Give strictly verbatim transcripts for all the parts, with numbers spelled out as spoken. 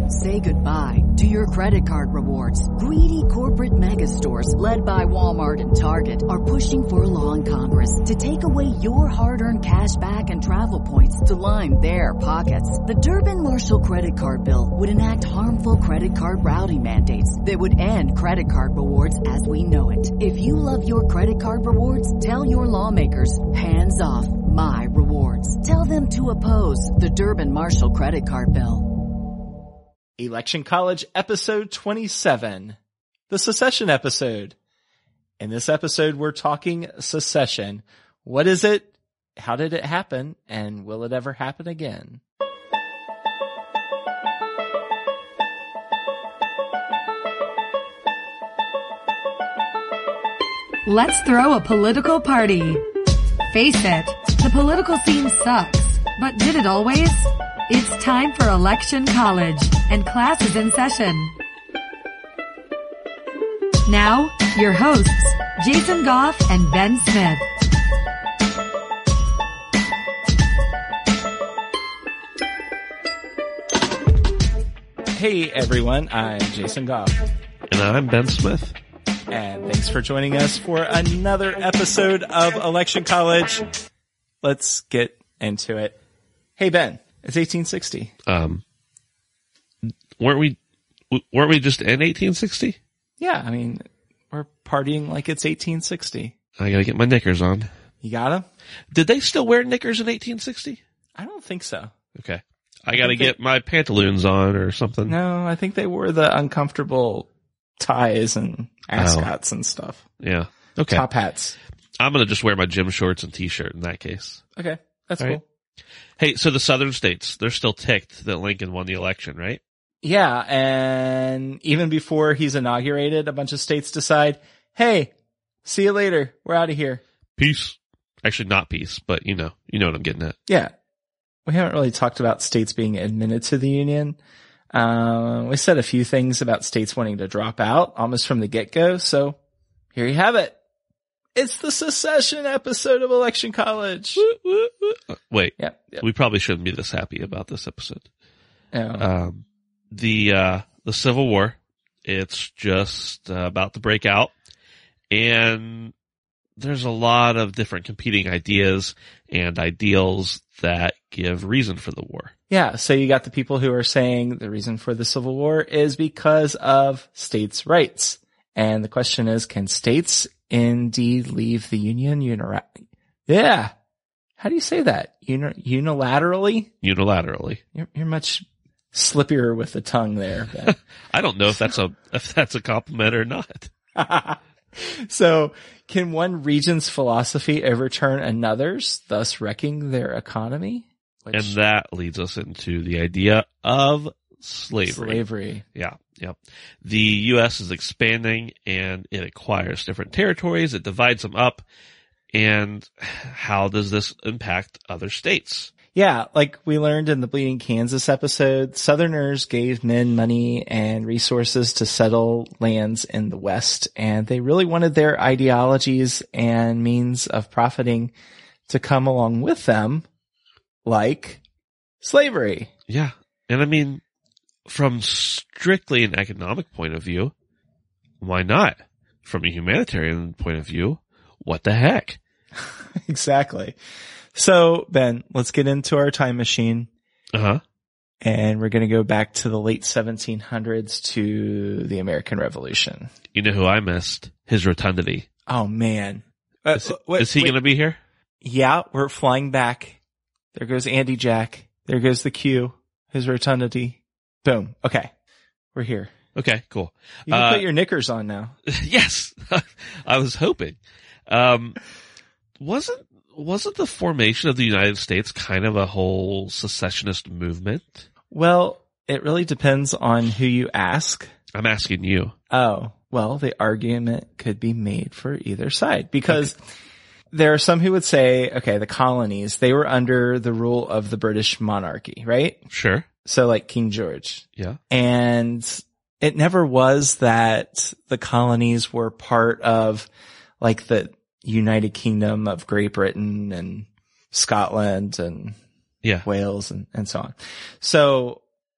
Say goodbye to your credit card rewards. Greedy corporate mega stores, led by Walmart and Target, are pushing for a law in Congress to take away your hard-earned cash back and travel points to line their pockets. The Durbin-Marshall credit card bill would enact harmful credit card routing mandates that would end credit card rewards as we know it. If you love your credit card rewards, tell your lawmakers, hands off my rewards. Tell them to oppose the Durbin-Marshall credit card bill. Election College episode twenty-seven, the secession episode. In this episode, we're talking secession. What is it? How did it happen? And will it ever happen again? Let's throw a political party. Face it, the political scene sucks. But did it always? It's time for Election College, and class is in session. Now, your hosts, Jason Goff and Ben Smith. Hey everyone, I'm Jason Goff. And I'm Ben Smith. And thanks for joining us for another episode of Election College. Let's get into it. Hey Ben, it's eighteen sixty. Um, weren't we, weren't we just in eighteen sixty? Yeah, I mean, we're partying like it's eighteen sixty. I gotta get my knickers on. You got them? Did they still wear knickers in eighteen sixty? I don't think so. Okay. I gotta get they, my pantaloons on or something. No, I think they wore the uncomfortable ties and ascots oh. and stuff. Yeah. Okay. Top hats. I'm gonna just wear my gym shorts and t-shirt in that case. Okay. That's All cool. Right. Hey, so the southern states, they're still ticked that Lincoln won the election, right? Yeah, and even before he's inaugurated, a bunch of states decide, hey, see you later. We're out of here. Peace. Actually, not peace, but you know, you know what I'm getting at. Yeah. We haven't really talked about states being admitted to the Union. Uh, we said a few things about states wanting to drop out almost from the get-go, so here you have it. It's the secession episode of Election College. Wait, yep, yep. We probably shouldn't be this happy about this episode. Oh. Um, the, uh, the Civil War, it's just uh, about to break out, and there's a lot of different competing ideas and ideals that give reason for the war. Yeah, so you got the people who are saying the reason for the Civil War is because of states' rights. And the question is, can states indeed leave the Union? Unira- yeah. How do you say that? Uni- unilaterally? Unilaterally. You're, you're much slippier with the tongue there. I don't know if that's a if that's a compliment or not. So, can one region's philosophy overturn another's, thus wrecking their economy? Which... And that leads us into the idea of slavery. Slavery. Yeah. Yep. The U S is expanding and it acquires different territories. It divides them up. And how does this impact other states? Yeah. Like we learned in the Bleeding Kansas episode, Southerners gave men money and resources to settle lands in the West. And they really wanted their ideologies and means of profiting to come along with them, like slavery. Yeah. And I mean, from strictly an economic point of view, why not? From a humanitarian point of view, what the heck? Exactly. So, Ben, let's get into our time machine. Uh-huh. And we're going to go back to the late seventeen hundreds to the American Revolution. You know who I missed? His rotundity. Oh, man. Uh, is, wait, is he going to be here? Yeah, we're flying back. There goes Andy Jack. There goes the Q. His rotundity. Boom. Okay. We're here. Okay, cool. You can uh, put your knickers on now. Yes. I was hoping. Um, wasn't, wasn't the formation of the United States kind of a whole secessionist movement? Well, it really depends on who you ask. I'm asking you. Oh, well, the argument could be made for either side because okay. There are some who would say, okay, the colonies, they were under the rule of the British monarchy, right? Sure. So like King George. Yeah. And it never was that the colonies were part of like the United Kingdom of Great Britain and Scotland and yeah. Wales and, and so on. So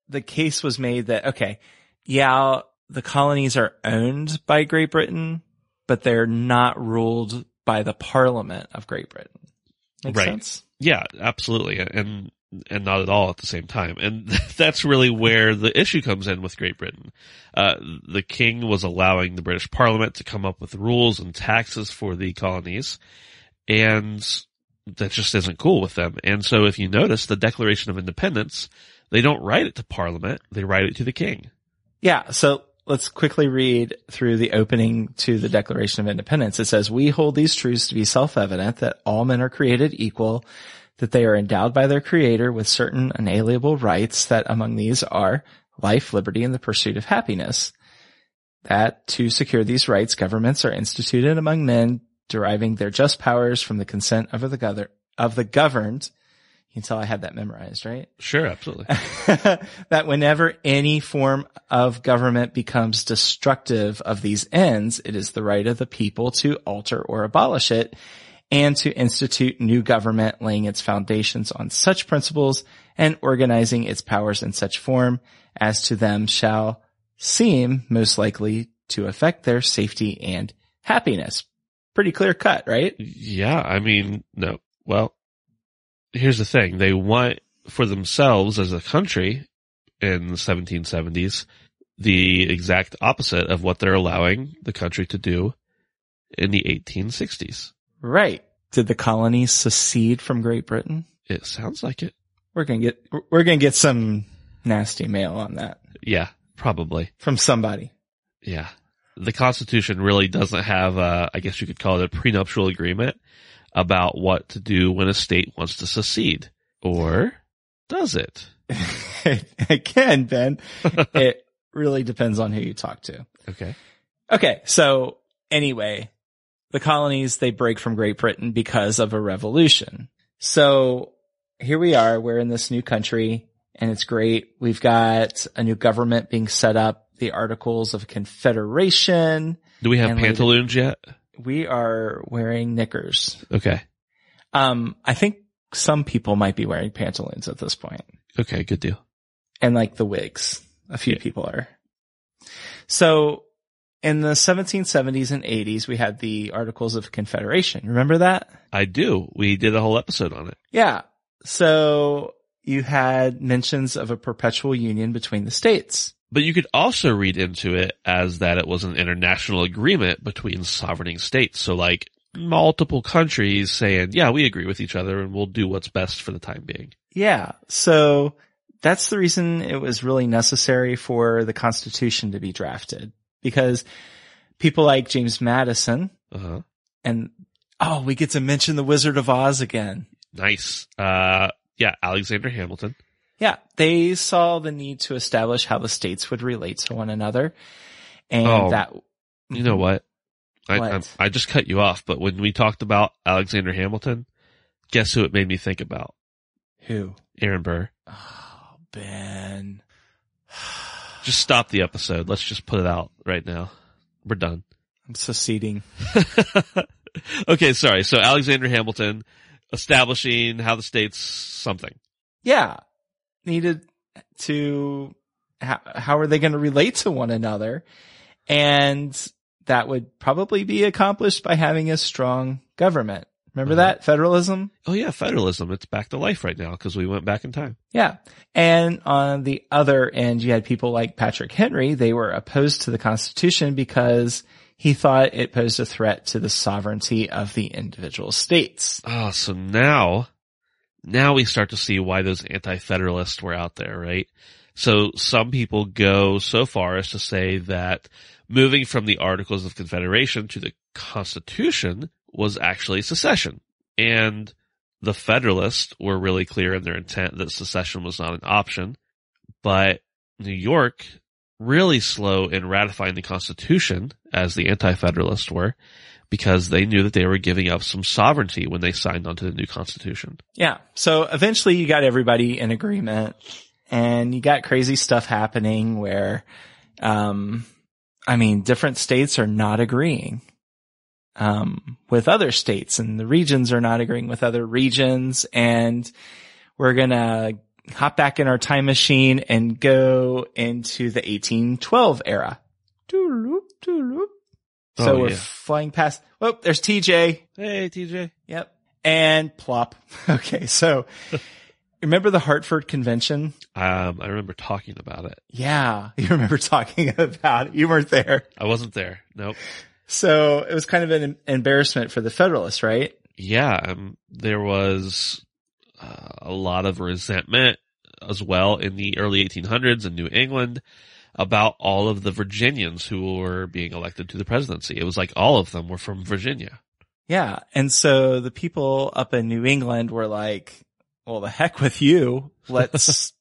the case was made that, okay, yeah, the colonies are owned by Great Britain, but they're not ruled by the Parliament of Great Britain. Makes Right. sense? Yeah, absolutely. And, and not at all at the same time. And that's really where the issue comes in with Great Britain. Uh, the king was allowing the British Parliament to come up with rules and taxes for the colonies, and that just isn't cool with them. And so if you notice the Declaration of Independence, they don't write it to Parliament, they write it to the king. Yeah. So let's quickly read through the opening to the Declaration of Independence. It says, "We hold these truths to be self-evident, that all men are created equal, that they are endowed by their Creator with certain unalienable rights, that among these are life, liberty, and the pursuit of happiness. That to secure these rights, governments are instituted among men, deriving their just powers from the consent of the governed, of the governed." You can tell I had that memorized, right? Sure, absolutely. "That whenever any form of government becomes destructive of these ends, it is the right of the people to alter or abolish it, and to institute new government, laying its foundations on such principles and organizing its powers in such form as to them shall seem most likely to affect their safety and happiness." Pretty clear cut, right? Yeah, I mean, no. Well, here's the thing. They want for themselves as a country in the seventeen seventies the exact opposite of what they're allowing the country to do in the eighteen sixties. Right. Did the colonies secede from Great Britain? It sounds like it. We're going to get, we're going to get some nasty mail on that Yeah, probably. from somebody. Yeah. The Constitution really doesn't have a, I guess you could call it a prenuptial agreement about what to do when a state wants to secede. Or does it? Again, Ben, it really depends on who you talk to. Okay. Okay. So anyway, the colonies, they break from Great Britain because of a revolution. So here we are. We're in this new country and it's great. We've got a new government being set up, the Articles of Confederation. Do we have And later- pantaloons yet? We are wearing knickers. Okay. Um, I think some people might be wearing pantaloons at this point. Okay, good deal. And like the wigs. A few Yeah. people are. So in the seventeen seventies and eighties, we had the Articles of Confederation. Remember that? I do. We did a whole episode on it. Yeah. So you had mentions of a perpetual union between the states. But you could also read into it as that it was an international agreement between sovereign states. So like multiple countries saying, yeah, we agree with each other and we'll do what's best for the time being. Yeah. So that's the reason it was really necessary for the Constitution to be drafted, because people like James Madison Uh-huh. and, oh, we get to mention the Wizard of Oz again. Nice. Uh, yeah, Alexander Hamilton. Yeah. They saw the need to establish how the states would relate to one another. And Oh, that, You know what? I, What? I, I just cut you off, but when we talked about Alexander Hamilton, guess who it made me think about? who? Aaron Burr. Oh, Ben. Just stop the episode. Let's just put it out right now. We're done. I'm seceding. Okay, sorry. So Alexander Hamilton establishing how the states something. Yeah. Needed to, how, how are they going to relate to one another? And that would probably be accomplished by having a strong government. Remember Uh-huh. that? Federalism? Oh yeah, federalism. It's back to life right now because we went back in time. Yeah. And on the other end, you had people like Patrick Henry. They were opposed to the Constitution because he thought it posed a threat to the sovereignty of the individual states. Oh, so now, now we start to see why those anti-federalists were out there, right? So some people go so far as to say that moving from the Articles of Confederation to the Constitution was actually secession. And the Federalists were really clear in their intent that secession was not an option. But New York, really slow in ratifying the Constitution, as the anti-Federalists were, because they knew that they were giving up some sovereignty when they signed onto the new Constitution. Yeah. So eventually you got everybody in agreement and you got crazy stuff happening where, um, I mean, different states are not agreeing, um, with other states, and the regions are not agreeing with other regions. And we're going to hop back in our time machine and go into the eighteen twelve era. Doo-loop, doo-loop. So Oh, we're yeah. flying past. Oh, there's T J. Hey, T J. Yep. And plop. Okay. So remember the Hartford Convention? Um, I remember talking about it. Yeah. You remember talking about it. You weren't there. I wasn't there. Nope. So it was kind of an embarrassment for the Federalists, right? Yeah, um, there was uh, a lot of resentment as well in the early eighteen hundreds in New England about all of the Virginians who were being elected to the presidency. It was like all of them were from Virginia. Yeah. And so the people up in New England were like, well, the heck with you. Let's,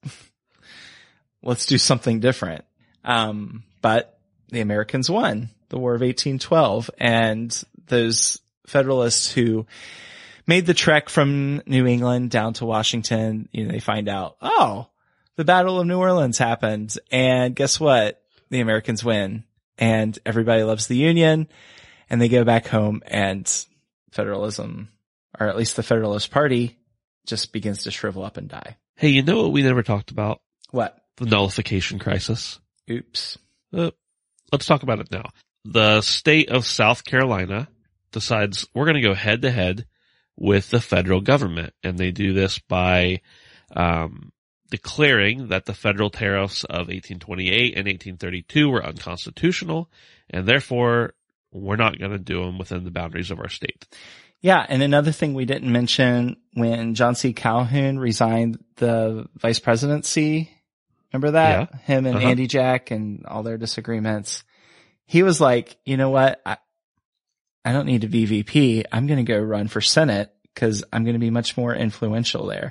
let's do something different. Um, but the Americans won the War of eighteen twelve, and those Federalists who made the trek from New England down to Washington, you know, they find out, oh, the Battle of New Orleans happened, and guess what? The Americans win, and everybody loves the Union, and they go back home, and federalism, or at least the Federalist Party, just begins to shrivel up and die. Hey, you know what we never talked about? What? The nullification crisis. Oops. Uh, let's talk about it now. The state of South Carolina decides we're going to go head to head with the federal government. And they do this by, um, declaring that the federal tariffs of eighteen twenty-eight and eighteen thirty-two were unconstitutional, and therefore we're not going to do them within the boundaries of our state. Yeah. And another thing we didn't mention, when John C. Calhoun resigned the vice presidency, remember that? Yeah. Him and Uh-huh. Andy Jack and all their disagreements. He was like, you know what? I, I don't need to be V P. I'm going to go run for Senate because I'm going to be much more influential there.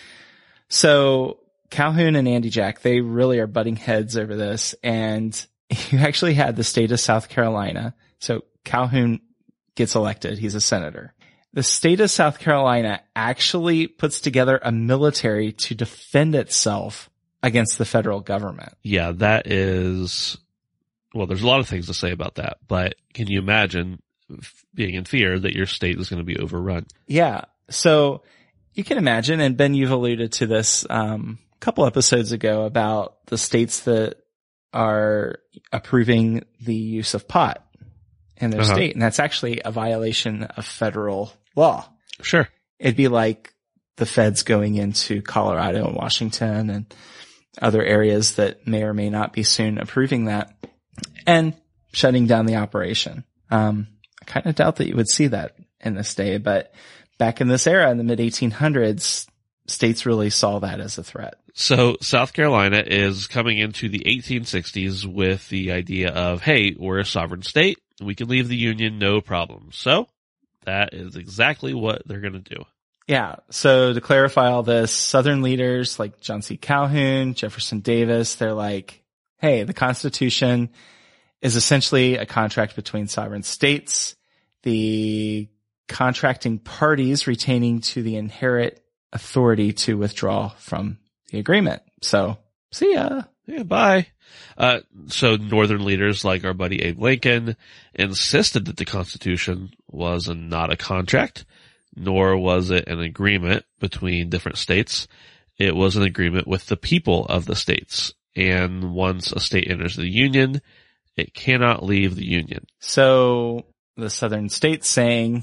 So Calhoun and Andy Jack, they really are butting heads over this. And you actually had the state of South Carolina. So Calhoun gets elected. He's a senator. The state of South Carolina actually puts together a military to defend itself against the federal government. Yeah, that is, well, there's a lot of things to say about that, but can you imagine f- being in fear that your state is going to be overrun? Yeah. So you can imagine, and Ben, you've alluded to this um, a couple episodes ago about the states that are approving the use of pot in their Uh-huh. state. And that's actually a violation of federal law. Sure. It'd be like the feds going into Colorado and Washington and other areas that may or may not be soon approving that and shutting down the operation. Um, I kind of doubt that you would see that in this day, but back in this era in the mid eighteen hundreds, states really saw that as a threat. So South Carolina is coming into the eighteen sixties with the idea of, hey, we're a sovereign state. We can leave the Union, no problem. So that is exactly what they're going to do. Yeah. So to clarify all this, Southern leaders like John C. Calhoun, Jefferson Davis, they're like, hey, the Constitution is essentially a contract between sovereign states, the contracting parties retaining to the inherent authority to withdraw from the agreement. So see ya. Yeah, bye. Uh, so northern leaders like our buddy Abe Lincoln insisted that the Constitution was a, not a contract, nor was it an agreement between different states. It was an agreement with the people of the states. And once a state enters the Union, it cannot leave the Union. So the Southern states saying,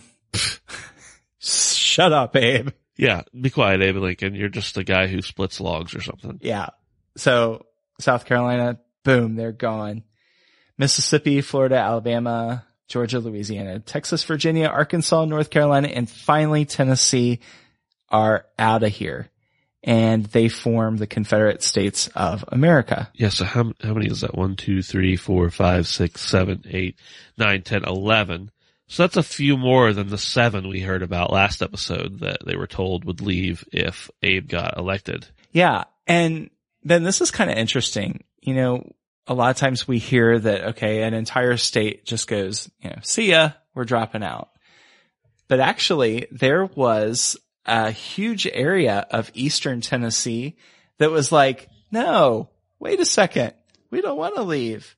shut up, Abe. Yeah, be quiet, Abe Lincoln. You're just a guy who splits logs or something. Yeah. So South Carolina, boom, they're gone. Mississippi, Florida, Alabama, Georgia, Louisiana, Texas, Virginia, Arkansas, North Carolina, and finally Tennessee are out of here. And they form the Confederate States of America. Yeah, so how, how many is that? One, two, three, four, five, six, seven, eight, nine, ten, eleven. So that's a few more than the seven we heard about last episode that they were told would leave if Abe got elected. Yeah. And then this is kind of interesting. You know, a lot of times we hear that, okay, an entire state just goes, you know, see ya, we're dropping out. But actually there was a huge area of eastern Tennessee that was like, no, wait a second. We don't want to leave.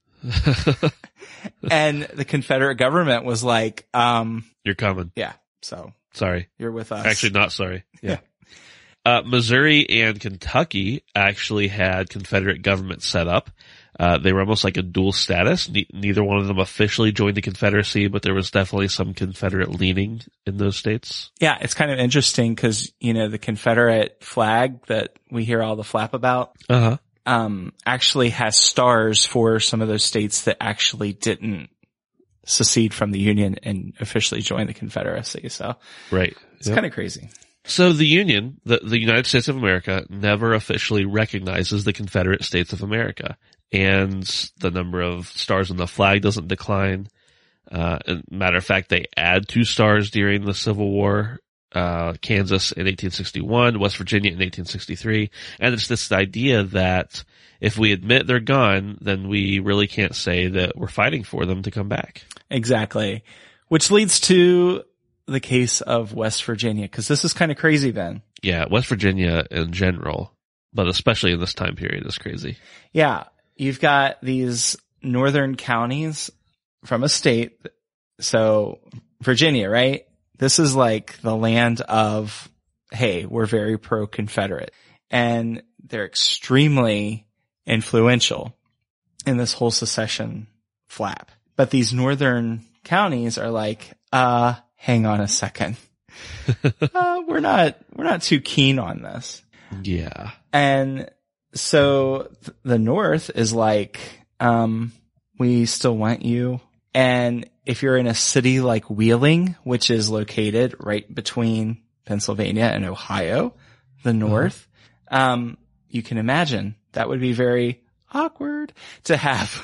And the Confederate government was like, um, You're coming. yeah, so Sorry. you're with us. Actually, not sorry. Yeah. Uh, Missouri and Kentucky actually had Confederate governments set up. Uh, they were almost like a dual status. Ne- neither one of them officially joined the Confederacy, but there was definitely some Confederate leaning in those states. Yeah, it's kind of interesting because, you know, the Confederate flag that we hear all the flap about, Uh-huh. um, actually has stars for some of those states that actually didn't secede from the Union and officially join the Confederacy. So Right. it's Yep. kind of crazy. So the Union, the, the United States of America, never officially recognizes the Confederate States of America. And the number of stars on the flag doesn't decline. Uh, as a matter of fact, they add two stars during the Civil War, uh, Kansas in eighteen sixty-one, West Virginia in eighteen sixty-three. And it's this idea that if we admit they're gone, then we really can't say that we're fighting for them to come back. Exactly. Which leads to the case of West Virginia, because this is kind of crazy then. Yeah, West Virginia in general, but especially in this time period is crazy. Yeah. You've got these northern counties from a state. So Virginia, right? This is like the land of, hey, we're very pro-Confederate. And they're extremely influential in this whole secession flap. But these northern counties are like, uh, hang on a second. uh, we're not, we're not too keen on this. Yeah. And so th- the North is like, um, we still want you. And if you're in a city like Wheeling, which is located right between Pennsylvania and Ohio, the North, uh-huh. um, you can imagine that would be very awkward to have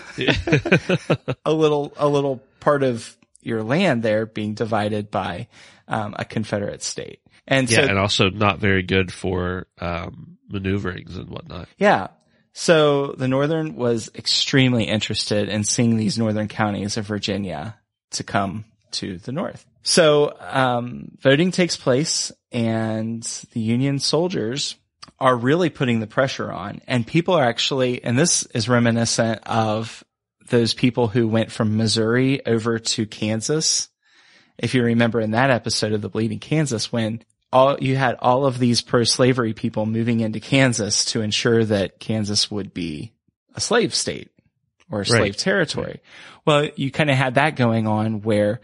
a little, a little part of your land there being divided by, um, a Confederate state. And yeah, so, and also not very good for, um, maneuverings and whatnot. Yeah. So the Northern was extremely interested in seeing these northern counties of Virginia to come to the North. So, um, voting takes place and the Union soldiers are really putting the pressure on, and people are actually, and this is reminiscent of those people who went from Missouri over to Kansas. If you remember in that episode of the Bleeding Kansas, when all you had all of these pro-slavery people moving into Kansas to ensure that Kansas would be a slave state or a slave Right. territory. Well, you kind of had that going on where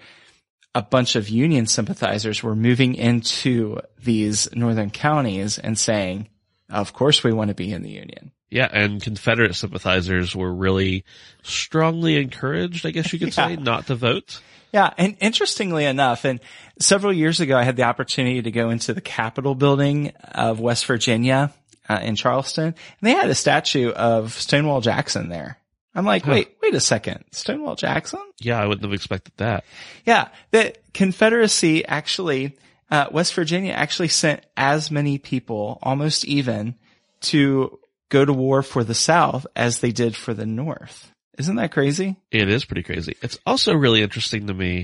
a bunch of Union sympathizers were moving into these northern counties and saying, of course we want to be in the Union. Yeah, and Confederate sympathizers were really strongly encouraged, I guess you could Yeah. say, not to vote. Yeah, and interestingly enough, and several years ago, I had the opportunity to go into the Capitol building of West Virginia uh, in Charleston, and they had a statue of Stonewall Jackson there. I'm like, Huh. wait, wait a second, Stonewall Jackson? Yeah, I wouldn't have expected that. Yeah, the Confederacy actually, uh, West Virginia actually sent as many people, almost even, to go to war for the South as they did for the North. Isn't that crazy? It is pretty crazy. It's also really interesting to me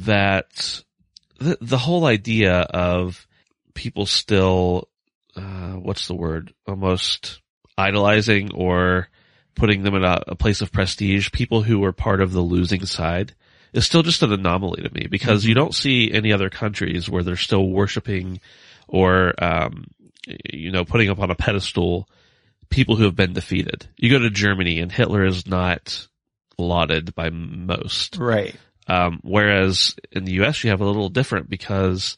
that the, the whole idea of people still, uh, what's the word? Almost idolizing or putting them in a, a place of prestige, people who were part of the losing side, is still just an anomaly to me, because mm-hmm. you don't see any other countries where they're still worshiping or, um, you know, putting up on a pedestal people who have been defeated. You go to Germany and Hitler is not lauded by most. Right. Um, whereas in the U S you have a little different, because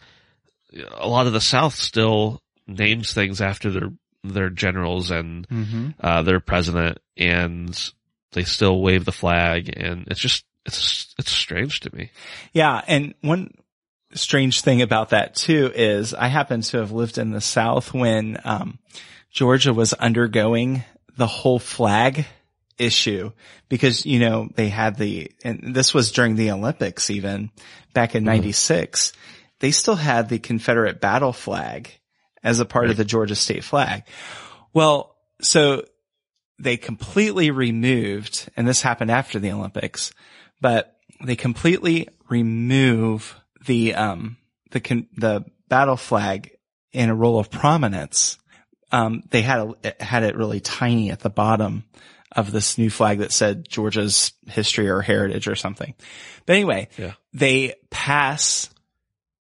a lot of the South still names things after their, their generals and, mm-hmm. uh, their president, and they still wave the flag, and it's just, it's, it's strange to me. Yeah. And one strange thing about that too is I happen to have lived in the South when, um, Georgia was undergoing the whole flag issue, because, you know, they had the, and this was during the Olympics even back in ninety-six, mm-hmm. they still had the Confederate battle flag as a part right. of the Georgia state flag. Well, so they completely removed, and this happened after the Olympics, but they completely remove the, um, the, con- the battle flag in a role of prominence. Um, they had a, had it really tiny at the bottom of this new flag that said Georgia's history or heritage or something. But anyway, yeah. they pass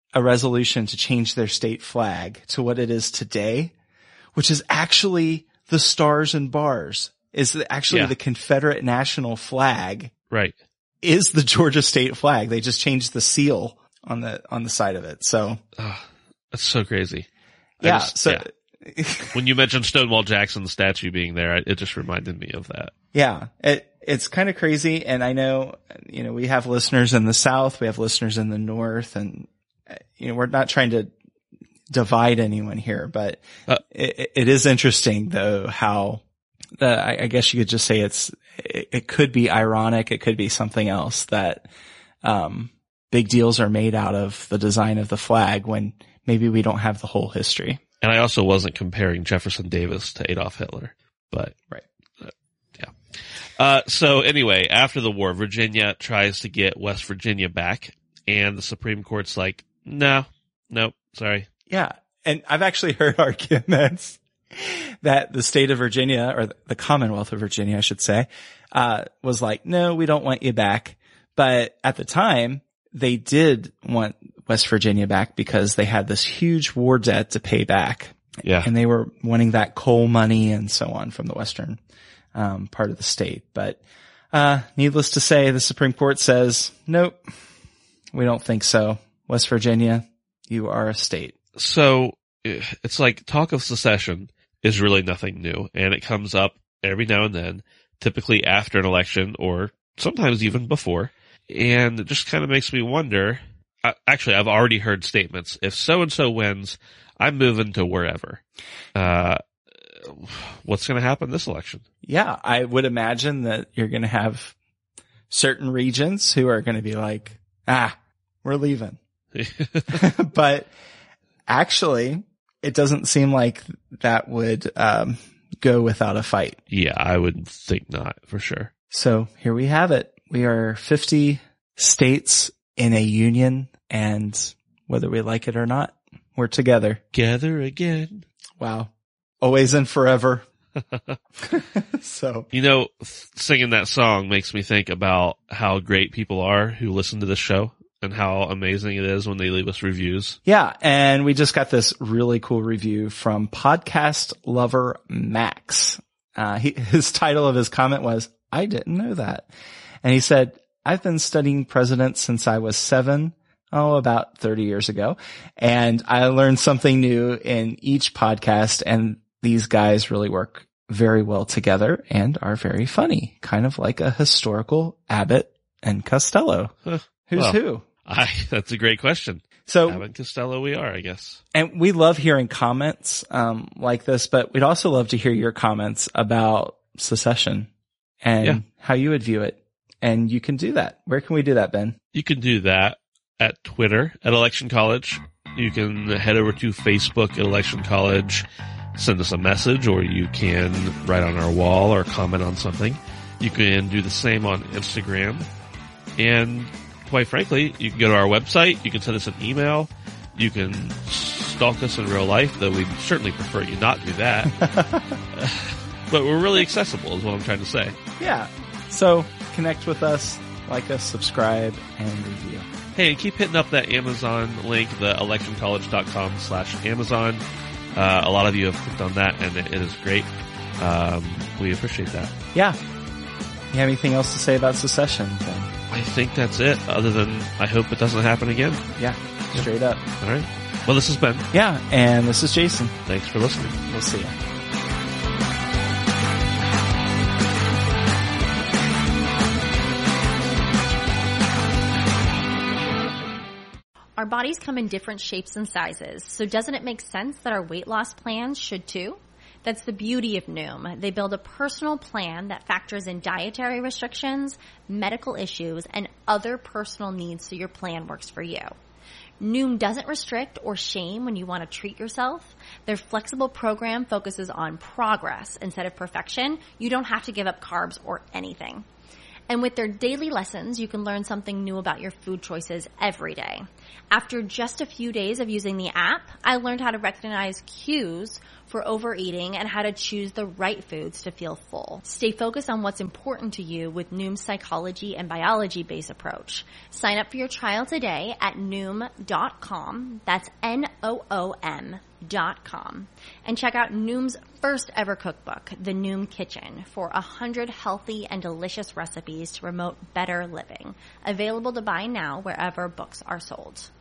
a resolution to change their state flag to what it is today, which is actually the stars and bars, is actually Yeah. the Confederate national flag, Right. is the Georgia state flag. They just changed the seal on the, on the side of it. So Oh, that's so crazy. I yeah. just- so yeah. When you mentioned Stonewall Jackson's statue being there, it just reminded me of that. yeah, it, it's kind of crazy. And I know, you know, we have listeners in the South, we have listeners in the North, and, you know, we're not trying to divide anyone here, but Uh, it, it is interesting though how the, I, I guess you could just say it's, it, it could be ironic. It could be something else that, um, big deals are made out of the design of the flag when maybe we don't have the whole history. And I also wasn't comparing Jefferson Davis to Adolf Hitler, but Right. uh, yeah. Uh, so anyway, after the war, Virginia tries to get West Virginia back, and the Supreme Court's like, no, no, sorry. Yeah. And I've actually heard arguments that the state of Virginia, or the Commonwealth of Virginia, I should say, uh, was like, no, we don't want you back. But at the time, they did want West Virginia back because they had this huge war debt to pay back. Yeah. And they were wanting that coal money and so on from the western, um, part of the state. But, uh, needless to say, the Supreme Court says, nope, we don't think so. West Virginia, you are a state. So eh, it's like talk of secession is really nothing new, and it comes up every now and then, typically after an election or sometimes even before. And it just kind of makes me wonder, I, actually, I've already heard statements. If so-and-so wins, I'm moving to wherever. Uh, what's going to happen this election? Yeah, I would imagine that you're going to have certain regions who are going to be like, ah, we're leaving. But actually, it doesn't seem like that would um, go without a fight. Yeah, I would think not, for sure. So here we have it. We are fifty states in a union, and whether we like it or not, we're together. Together again. Wow. Always and forever. So, You know, singing that song makes me think about how great people are who listen to this show and how amazing it is when they leave us reviews. yeah. And we just got this really cool review from Podcast Lover Max. Uh, he, his title of his comment was, I didn't know that. And he said, I've been studying presidents since I was seven, oh, about thirty years ago. And I learned something new in each podcast, and these guys really work very well together and are very funny, kind of like a historical Abbott and Costello. Huh. Who's Well, who? I, that's a great question. So, Abbott and Costello we are, I guess. and we love hearing comments um, like this, but we'd also love to hear your comments about secession and Yeah. how you would view it. And you can do that. Where can we do that, Ben? You can do that at Twitter at Election College. You can head over to Facebook at Election College, send us a message, or you can write on our wall or comment on something. You can do the same on Instagram. And quite frankly, you can go to our website. You can send us an email. You can stalk us in real life, though we'd certainly prefer you not do that. But we're really accessible is what I'm trying to say. Yeah. So connect with us, like us, subscribe, and review. Hey, and keep hitting up that Amazon link, the electioncollege.com slash Amazon. Uh, a lot of you have clicked on that, and it, it is great. Um, we appreciate that. Yeah. You have anything else to say about secession, Ben? I think that's it, other than I hope it doesn't happen again. Yeah. Straight up. All right. Well, this has been. Yeah. And this is Jason. Thanks for listening. We'll see you. Our bodies come in different shapes and sizes, so doesn't it make sense that our weight loss plans should too? That's the beauty of Noom. They build a personal plan that factors in dietary restrictions, medical issues, and other personal needs so your plan works for you. Noom doesn't restrict or shame when you want to treat yourself. Their flexible program focuses on progress instead of perfection. You don't have to give up carbs or anything. And with their daily lessons, you can learn something new about your food choices every day. After just a few days of using the app, I learned how to recognize cues for overeating and how to choose the right foods to feel full. Stay focused on what's important to you with Noom's psychology and biology-based approach. Sign up for your trial today at noom dot com. That's N O O M dot com. And check out Noom's first ever cookbook, The Noom Kitchen, for one hundred healthy and delicious recipes to promote better living. Available to buy now wherever books are sold.